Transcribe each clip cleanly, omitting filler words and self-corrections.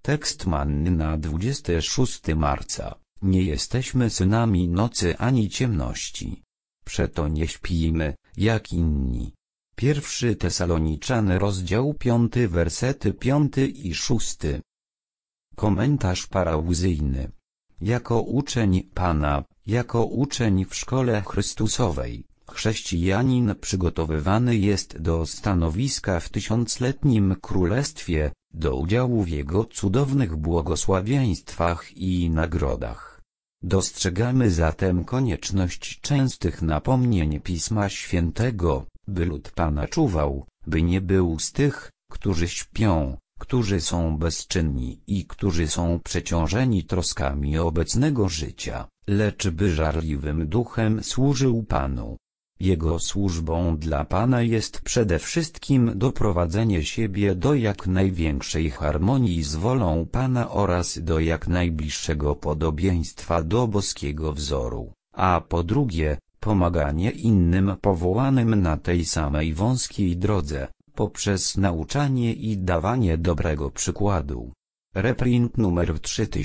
Tekst manny na 26 marca. Nie jesteśmy synami nocy ani ciemności. Przeto nie śpimy, jak inni. 1 Tesaloniczan rozdział 5 wersety 5 i 6. Komentarz parauzyjny. Jako uczeń Pana, jako uczeń w szkole Chrystusowej, chrześcijanin przygotowywany jest do stanowiska w tysiącletnim królestwie, do udziału w jego cudownych błogosławieństwach i nagrodach. Dostrzegamy zatem konieczność częstych napomnień Pisma Świętego, by lud Pana czuwał, by nie był z tych, którzy śpią, którzy są bezczynni i którzy są przeciążeni troskami obecnego życia, lecz by żarliwym duchem służył Panu. Jego służbą dla Pana jest przede wszystkim doprowadzenie siebie do jak największej harmonii z wolą Pana oraz do jak najbliższego podobieństwa do boskiego wzoru, a po drugie, pomaganie innym powołanym na tej samej wąskiej drodze, poprzez nauczanie i dawanie dobrego przykładu. Reprint numer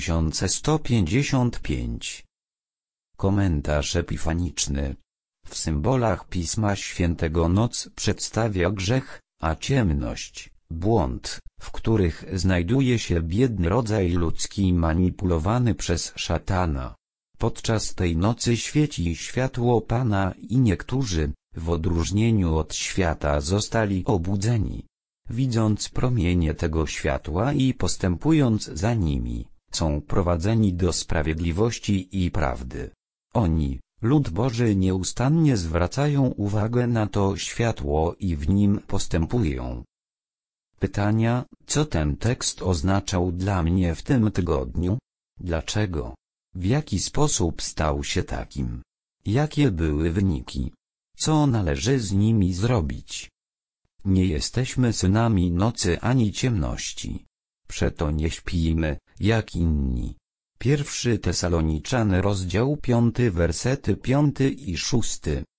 3155. Komentarz epifaniczny. W symbolach Pisma Świętego noc przedstawia grzech, a ciemność, błąd, w których znajduje się biedny rodzaj ludzki manipulowany przez szatana. Podczas tej nocy świeci światło Pana i niektórzy, w odróżnieniu od świata, zostali obudzeni. Widząc promienie tego światła i postępując za nimi, są prowadzeni do sprawiedliwości i prawdy. Oni, lud Boży, nieustannie zwracają uwagę na to światło i w nim postępują. Pytania: co ten tekst oznaczał dla mnie w tym tygodniu? Dlaczego? W jaki sposób stał się takim? Jakie były wyniki? Co należy z nimi zrobić? Nie jesteśmy synami nocy ani ciemności. Przeto nie śpimy, jak inni. 1 Tesaloniczan rozdział 5 wersety 5 i 6.